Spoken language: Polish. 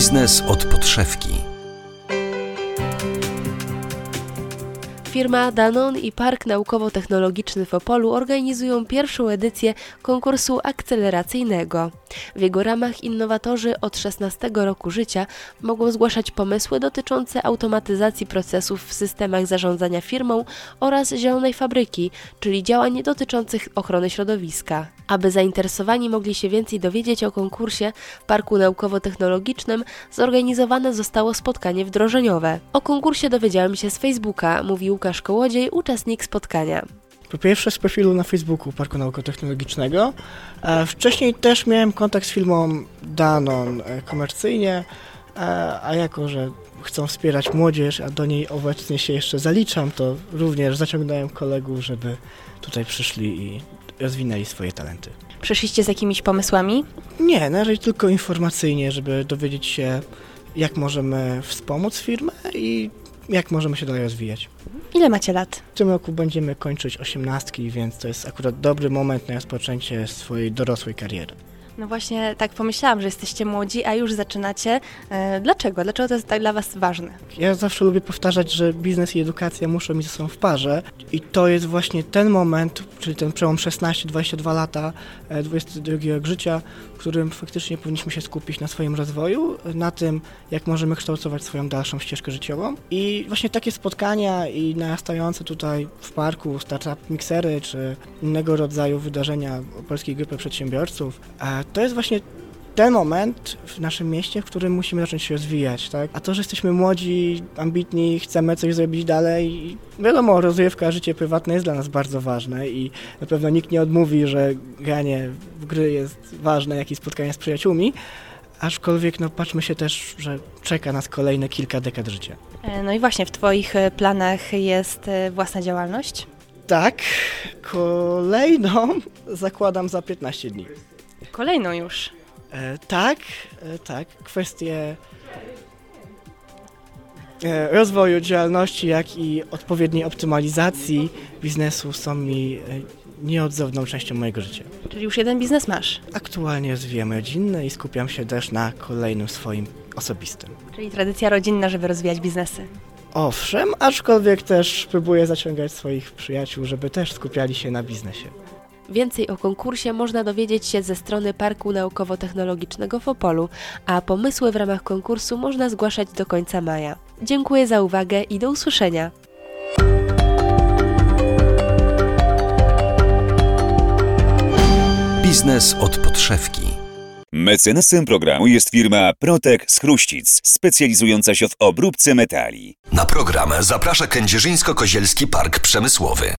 Biznes od podszewki. Firma Danone i Park Naukowo-Technologiczny w Opolu organizują pierwszą edycję konkursu akceleracyjnego. W jego ramach innowatorzy od 16 roku życia mogą zgłaszać pomysły dotyczące automatyzacji procesów w systemach zarządzania firmą oraz zielonej fabryki, czyli działań dotyczących ochrony środowiska. Aby zainteresowani mogli się więcej dowiedzieć o konkursie w Parku Naukowo-Technologicznym, zorganizowane zostało spotkanie wdrożeniowe. O konkursie dowiedziałem się z Facebooka, mówi Łukasz Kołodziej, uczestnik spotkania. Po pierwsze z profilu na Facebooku Parku Naukowo-Technologicznego. Wcześniej też miałem kontakt z firmą Danone komercyjnie, a jako, że chcą wspierać młodzież, a do niej obecnie się jeszcze zaliczam, to również zaciągnąłem kolegów, żeby tutaj przyszli i rozwinęli swoje talenty. Przyszliście z jakimiś pomysłami? Nie, na razie tylko informacyjnie, żeby dowiedzieć się, jak możemy wspomóc firmę i jak możemy się dalej rozwijać. Ile macie lat? W tym roku będziemy kończyć 18, więc to jest akurat dobry moment na rozpoczęcie swojej dorosłej kariery. No właśnie tak pomyślałam, że jesteście młodzi, a już zaczynacie. Dlaczego? Dlaczego to jest tak dla Was ważne? Ja zawsze lubię powtarzać, że biznes i edukacja muszą iść ze sobą w parze i to jest właśnie ten moment, czyli ten przełom 16-22 lata, 22 rok życia, w którym faktycznie powinniśmy się skupić na swoim rozwoju, na tym, jak możemy kształtować swoją dalszą ścieżkę życiową. I właśnie takie spotkania i narastające tutaj w parku startup miksery czy innego rodzaju wydarzenia Polskiej Grupy Przedsiębiorców, to jest właśnie ten moment w naszym mieście, w którym musimy zacząć się rozwijać, tak? A to, że jesteśmy młodzi, ambitni, chcemy coś zrobić dalej, wiadomo, rozrywka, życie prywatne jest dla nas bardzo ważne i na pewno nikt nie odmówi, że granie w gry jest ważne, jak i spotkanie z przyjaciółmi, aczkolwiek patrzmy się też, że czeka nas kolejne kilka dekad życia. No i właśnie w Twoich planach jest własna działalność? Tak, kolejną zakładam za 15 dni. Kolejną już. Tak. Kwestie rozwoju działalności, jak i odpowiedniej optymalizacji biznesu są mi nieodzowną częścią mojego życia. Czyli już jeden biznes masz? Aktualnie rozwijam rodzinne i skupiam się też na kolejnym swoim osobistym. Czyli tradycja rodzinna, żeby rozwijać biznesy. Owszem, aczkolwiek też próbuję zaciągać swoich przyjaciół, żeby też skupiali się na biznesie. Więcej o konkursie można dowiedzieć się ze strony Parku Naukowo-Technologicznego w Opolu, a pomysły w ramach konkursu można zgłaszać do końca maja. Dziękuję za uwagę i do usłyszenia. Biznes od podszewki. Mecenasem programu jest firma Protek z Chruścic, specjalizująca się w obróbce metali. Na program zaprasza Kędzierzyńsko-Kozielski Park Przemysłowy.